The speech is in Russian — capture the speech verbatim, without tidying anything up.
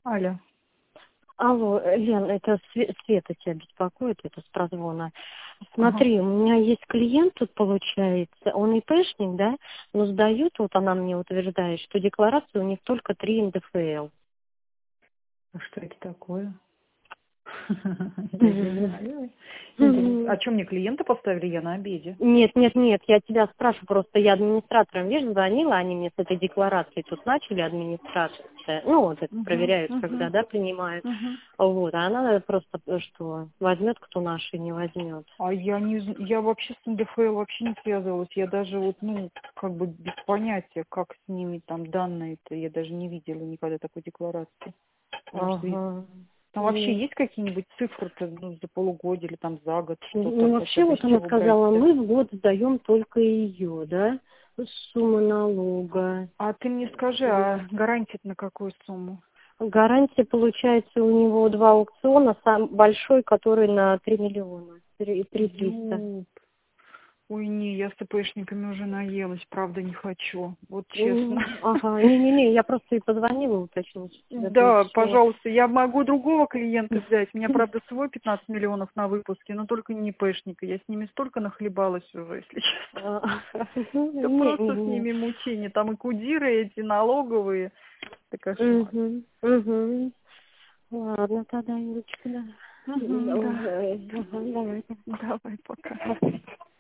Алло. Алло, Лен, это Све- Света тебя беспокоит, это с прозвона. Ага. Смотри, у меня есть клиент тут, получается, он ИПшник, да, но сдает, вот она мне утверждает, что декларация у них только три эн дэ эф эл. А что это такое? Я не Мгм. знаю. Интересно. Мгм. А что мне клиента поставили? Я на обеде. Нет, нет, нет, я тебя спрашиваю, просто я администратором, видишь, звонила, они мне с этой декларацией тут начали, администрация, ну, вот это Угу, проверяют, когда, угу, да, принимают, угу. вот, а она просто, э, что, возьмет, кто наши не возьмет. А я не з- я вообще с эн дэ эф эл вообще не связывалась. Я даже вот, ну, как бы без понятия, как с ними там данные-то. Я даже не видела никогда такой декларации. Может, и- Ага. там вообще Нет. есть какие-нибудь цифры-то, ну, за полугодие или там за год что-то, Ну, вообще, хотя бы из вот она чего сказала, брать-то? мы в год сдаем только ее, да, сумма налога. А ты мне скажи, Вот. а гарантия на какую сумму? Гарантия, получается, у него два аукциона, сам большой, который на три миллиона, три триста. Ю. Ой, не, я с ТПшниками уже наелась, правда не хочу, вот честно. Ну, ага, не-не-не, я просто и позвонила уточнить у тебя, то есть Да, что... пожалуйста, я могу другого клиента взять. У меня, правда, свой пятнадцать миллионов на выпуске, но только не ИПшника. Я с ними столько нахлебалась уже, если честно. А, Это просто с Не-не-не. ними мучение. Там и кудиры эти, налоговые. Это кошмар. Угу, угу. Ладно, тогда, Юлечка, да. Угу, да. Ага, давай. Давай, пока.